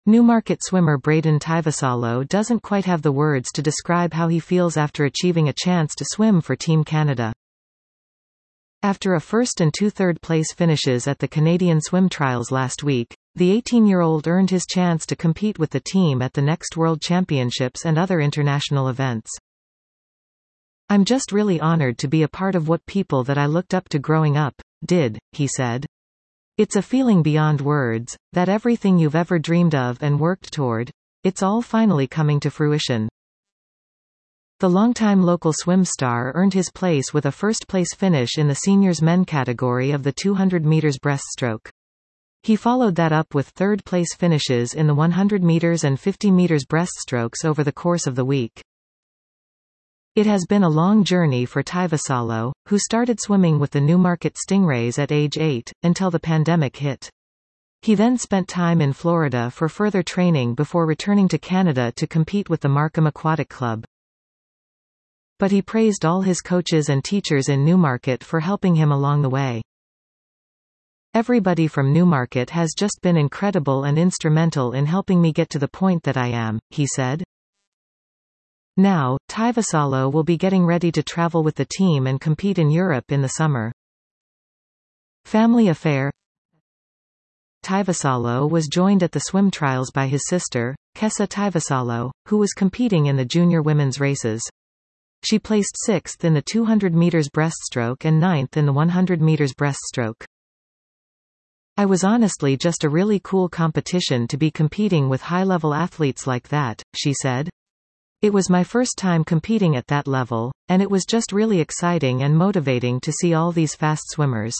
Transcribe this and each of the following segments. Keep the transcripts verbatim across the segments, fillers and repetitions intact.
Newmarket swimmer Braden Tavasalo doesn't quite have the words to describe how he feels after achieving a chance to swim for Team Canada. After a first and two third-place finishes at the Canadian Swim Trials last week, the eighteen-year-old earned his chance to compete with the team at the next World Championships and other international events. "I'm just really honored to be a part of what people that I looked up to growing up did," he said. "It's a feeling beyond words, that everything you've ever dreamed of and worked toward, it's all finally coming to fruition." The longtime local swim star earned his place with a first-place finish in the seniors men category of the two hundred meters breaststroke. He followed that up with third-place finishes in the one hundred meters and fifty meters breaststrokes over the course of the week. It has been a long journey for Tavasalo, who started swimming with the Newmarket Stingrays at age eight, until the pandemic hit. He then spent time in Florida for further training before returning to Canada to compete with the Markham Aquatic Club. But he praised all his coaches and teachers in Newmarket for helping him along the way. "Everybody from Newmarket has just been incredible and instrumental in helping me get to the point that I am," he said. Now, Tavasalo will be getting ready to travel with the team and compete in Europe in the summer. Family affair. Tavasalo was joined at the swim trials by his sister, Kessa Tavasalo, who was competing in the junior women's races. She placed sixth in the two hundred meters breaststroke and ninth in the one hundred meters breaststroke. "I was honestly just a really cool competition to be competing with high-level athletes like that," she said. "It was my first time competing at that level, and it was just really exciting and motivating to see all these fast swimmers."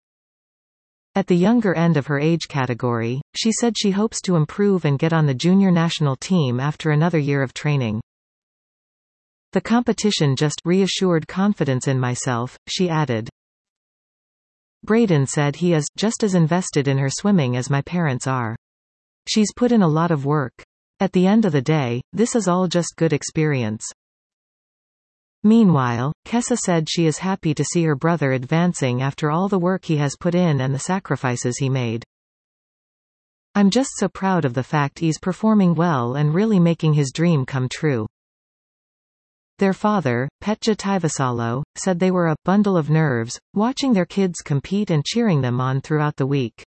At the younger end of her age category, she said she hopes to improve and get on the junior national team after another year of training. "The competition just reassured confidence in myself," she added. Braden said he is just as invested in her swimming as my parents are. "She's put in a lot of work. At the end of the day, this is all just good experience." Meanwhile, Kessa said she is happy to see her brother advancing after all the work he has put in and the sacrifices he made. "I'm just so proud of the fact he's performing well and really making his dream come true." Their father, Petja Tavasalo, said they were a bundle of nerves, watching their kids compete and cheering them on throughout the week.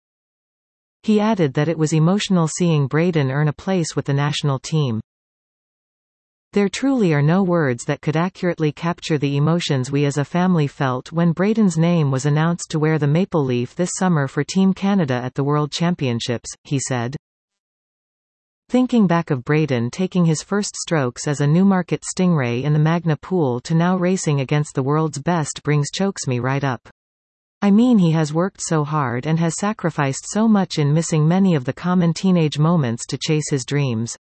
He added that it was emotional seeing Braden earn a place with the national team. "There truly are no words that could accurately capture the emotions we as a family felt when Braden's name was announced to wear the maple leaf this summer for Team Canada at the World Championships," he said. Thinking back of Braden taking his first strokes as a Newmarket Stingray in the Magna pool to now racing against the world's best brings chokes me right up. I mean, he has worked so hard and has sacrificed so much in missing many of the common teenage moments to chase his dreams.